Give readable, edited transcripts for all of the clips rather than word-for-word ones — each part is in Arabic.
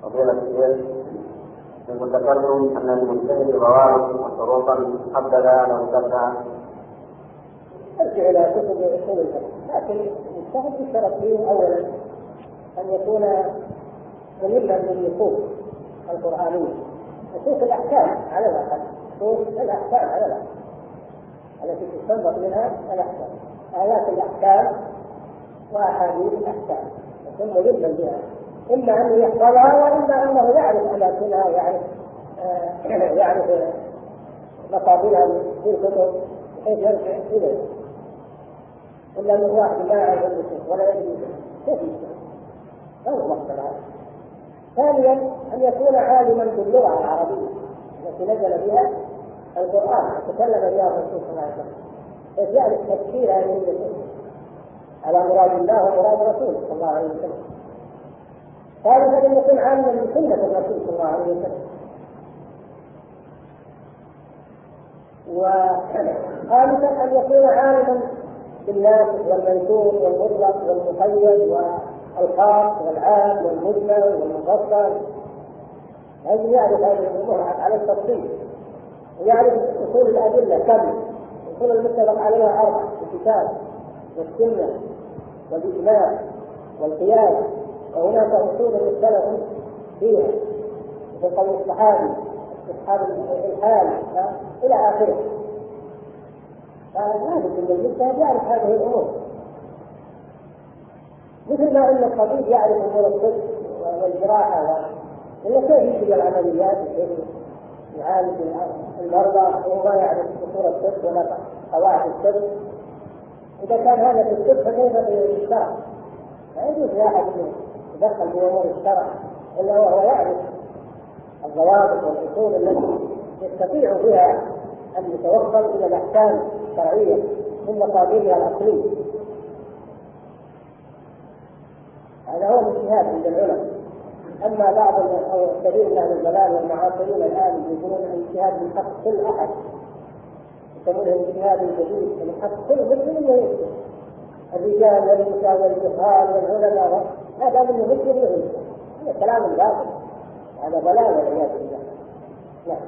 فضيلة الشيخ، كنت ذكرتم أن المجتهد ضوابط وشروطا محددة لو كذا. ارجع إلى كتب أصول الفقه، لكن المجتهد يشترط فيه أولا أن يكون ملما بالنصوص القرآنية، نصوص الأحكام على الأقل، نصوص الأحكام على الأقل التي تستنبط منها الأحكام، آيات الأحكام وأحاديث الأحكام، يكون ملما بها، إما أن يحفظها وإما أنه يعرف أماكنها، يعرف مصادرها في الكتب بحيث يرجع إليها. إلا من واحد ما يعرف النصوص ولا يدري كيف يشتغل، هذا مقصد. ثانيا أن يكون عالما باللغة العربية التي نزل بها القرآن وتكلم بها الرسول صلى الله عليه وسلم، حيث يعرف تفسير هذه النصوص على مراد الله ومراد رسوله صلى الله عليه وسلم. ثالثا أن يكون عالما بسنة الرسول صلى الله عليه وسلم. وخامسا أن يكون عالما بالناسخ والمنسوخ والمطلق والمقيد والخاص والعام والمجمل والمفصل، لازم يعرف هذه الأمور على التفصيل، ويعرف أصول الأدلة كم أصول المتفق عليها 4: الكتاب والسنة والإجماع والقياس، وهناك أصول مختلف فيها مثل قول الصحابي، أصحاب الحال إلى آخره. فلازم أن المجتهد يعرف هذه الأمور، مثل ما أن الطبيب يعرف أمور الطب والجراحة إلا كيف يجري العمليات وكيف يعالج المرضى وهو ما يعرف أصول الطب ولا قواعد الطب. إذا كان هذا في الطب فكيف في الشرع؟ لا يجوز لأحد يدخل في أمور الشرع إلا وهو يعرف الضوابط والأصول التي يستطيع بها أن يتوصل إلى الأحكام الشرعية من مصادرها الأصلية. هذا هو الاجتهاد عند العلماء. أما بعض أو كثير من أهل الضلال والمعاصرين الآن يقولون الاجتهاد من حق كل أحد، يسمونه الاجتهاد الجديد من حق كل مسلم أنه يجتهد، الرجال والنساء والجهال والعلماء، هذا من مسلم يجتهد. هذا كلام باطل، هذا ضلال والعياذ بالله. نعم.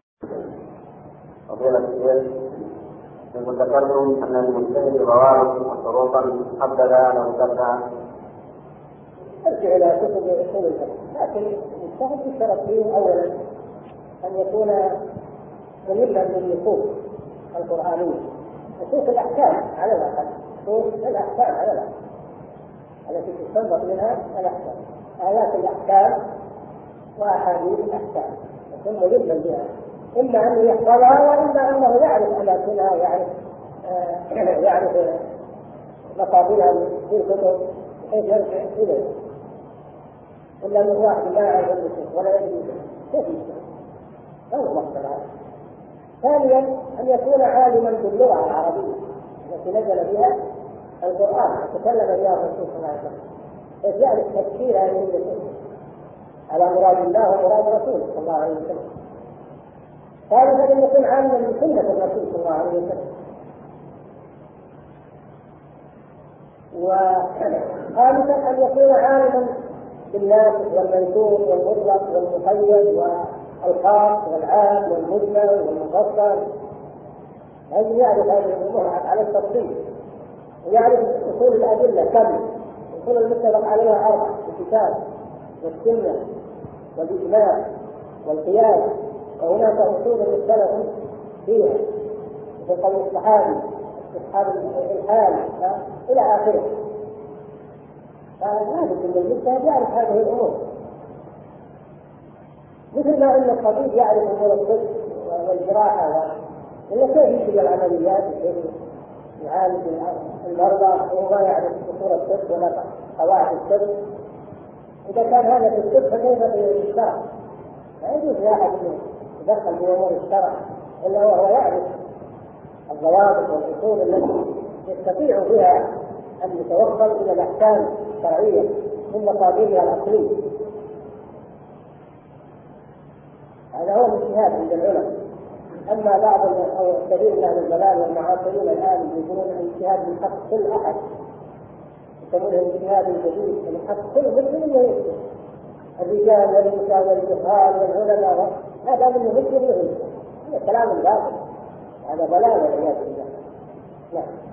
فضيلة الشيخ، كنت ذكرتم أن المجتهد ضوابط وشروطا محددة لو كذا. ارجع إلى كتب أصول الفقه، لكن المجتهد يشترط فيه أولا أن يكون ملما بالنصوص القرآنية، نصوص الأحكام على الأقل، نصوص الأحكام على الأقل التي تستنبط منها الأحكام، آيات الأحكام وأحاديث الأحكام، يكون ملما بها، إما أن يحفظها وإما أنه يعرف أماكنها، يعرف مصادرها في الكتب بحيث يرجع إليها. إلا من واحد ما يعرف النصوص ولا يدري كيف يشتغل، هذا مقصد. ثانيا أن يكون عالما باللغة العربية التي نزل بها القرآن وتكلم بها الرسول صلى الله عليه وسلم، حيث يعرف تفسير هذه النصوص على مراد الله ومراد رسوله صلى الله عليه وسلم. ثالثا أن يكون عالما بسنة الرسول صلى الله عليه وسلم. وخامسا أن يكون عالما بالناسخ والمنسوخ والمطلق والمقيد والخاص والعام والمجمل والمفصل، لازم يعرف هذه الأمور على التفصيل، ويعرف أصول الأدلة كم أصول المتفق عليها 4: الكتاب والسنة والإجماع والقياس، وهناك أصول مختلف فيها مثل قول الصحابي، أصحاب الحال إلى آخره. فلازم أن المجتهد يعرف هذه الأمور، مثل ما أن الطبيب يعرف أمور الطب والجراحة إلا كيف يجري العمليات وكيف يعالج المرضى وهو ما يعرف أصول الطب ولا قواعد الطب. إذا كان هذا في الطب فكيف في الشرع؟ لا يجوز لأحد يدخل في أمور الشرع إلا وهو يعرف الضوابط والأصول التي يستطيع بها أن يتوصل إلى الأحكام الشرعية من مصادرها الأصلية. هذا هو الاجتهاد عند العلماء. أما بعض أو كثير من أهل الضلال والمعاصرين الآن يقولون الاجتهاد من حق كل أحد، يسمونه الاجتهاد الجديد من حق كل مسلم أنه يجتهد، الرجال والنساء والجهال والعلماء، هذا من مسلم، هذا كلام باطل، هذا ضلال والعياذ بالله. نعم.